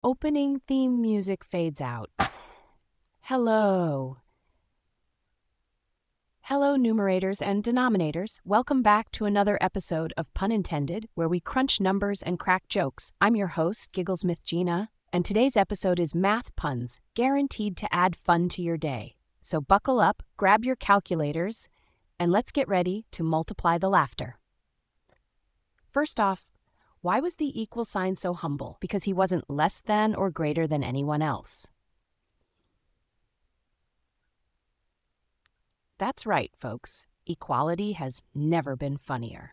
Opening theme music fades out. Hello. Hello, numerators and denominators. Welcome back to another episode of Pun Intended, where we crunch numbers and crack jokes. I'm your host, Gigglesmith Gina, and today's episode is math puns, guaranteed to add fun to your day. So buckle up, grab your calculators, and let's get ready to multiply the laughter. First off, why was the equal sign so humble? Because he wasn't less than or greater than anyone else. That's right, folks. Equality has never been funnier.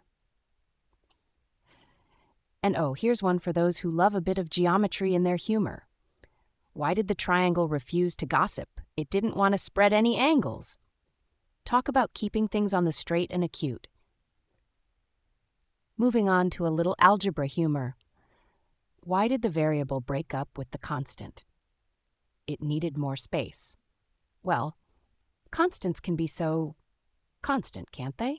And oh, here's one for those who love a bit of geometry in their humor. Why did the triangle refuse to gossip? It didn't want to spread any angles. Talk about keeping things on the straight and acute. Moving on to a little algebra humor. Why did the variable break up with the constant? It needed more space. Well, constants can be so constant, can't they?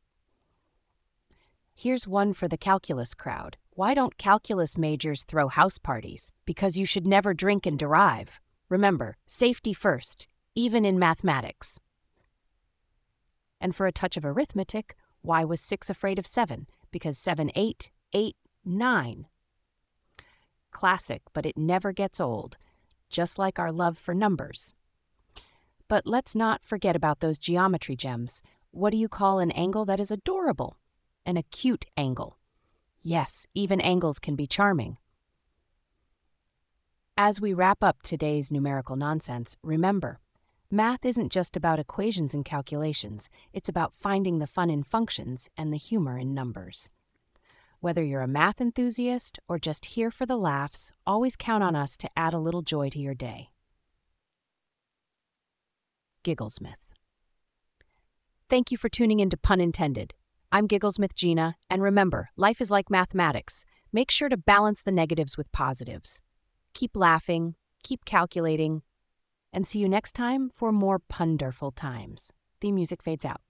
Here's one for the calculus crowd. Why don't calculus majors throw house parties? Because you should never drink and derive. Remember, safety first, even in mathematics. And for a touch of arithmetic, why was 6 afraid of 7? Because 7, 8, 8, 9. Classic, but it never gets old, just like our love for numbers. But let's not forget about those geometry gems. What do you call an angle that is adorable? An acute angle. Yes, even angles can be charming. As we wrap up today's numerical nonsense, remember, math isn't just about equations and calculations. It's about finding the fun in functions and the humor in numbers. Whether you're a math enthusiast or just here for the laughs, always count on us to add a little joy to your day. Gigglesmith. Thank you for tuning in to Pun Intended. I'm Gigglesmith Gina, and remember, life is like mathematics. Make sure to balance the negatives with positives. Keep laughing, keep calculating, and see you next time for more punderful times. The music fades out.